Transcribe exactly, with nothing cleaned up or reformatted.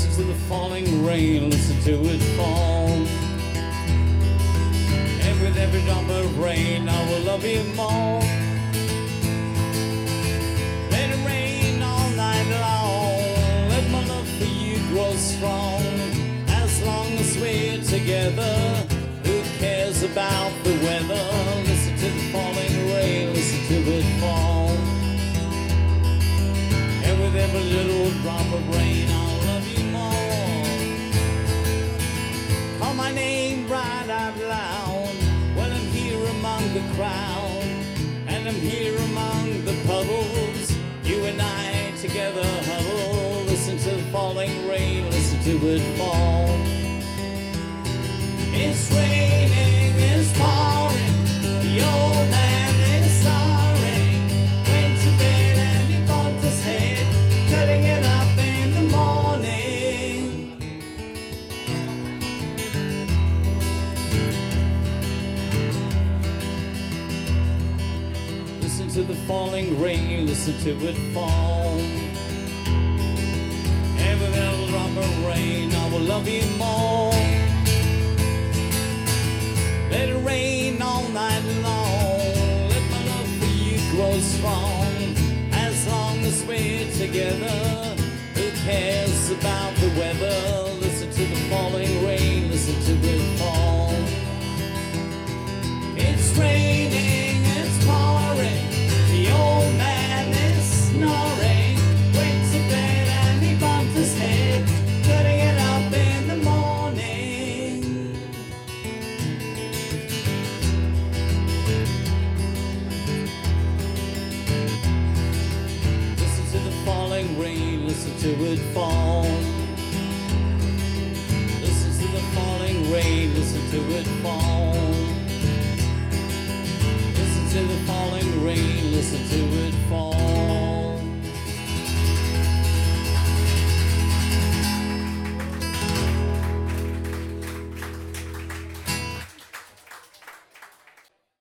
Listen to the falling rain, listen to it fall. And with every drop of rain, I will love you more. Let it rain all night long. Let my love for you grow strong. As long as we're together, who cares about the weather? Listen to the falling rain, listen to it fall. And with every little drop of rain, I'll love you more. Call my name right out loud when I'm here among the crowd, and I'm here among the puddles. You and I together huddle. Listen to the falling rain, listen to it fall. It's raining, it's pouring, the old man is sorry. Went to bed and he bumped his head, cutting it up in the morning. Listen to the falling rain, listen to it fall. Every little drop of rain, I will love you more. Let it rain all night long. Let my love for you grow strong. As long as we're together, who cares about the weather? Listen to the falling rain, listen to it fall. It's raining, it's pouring, the old man is snoring. Went to bed and he bumped his head, cutting it up in the morning. Listen to the falling rain, listen to it fall. Listen to the falling rain, listen to it fall.